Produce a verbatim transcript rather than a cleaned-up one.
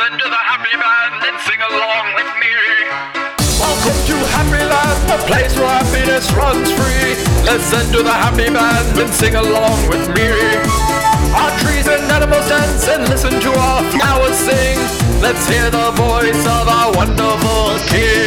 Listen to the happy band and sing along with me. Welcome to Happy Land, a place where happiness runs free. Listen to the happy band and sing along with me. Our trees and animals dance and listen to our flowers sing. Let's hear the voice of our wonderful king.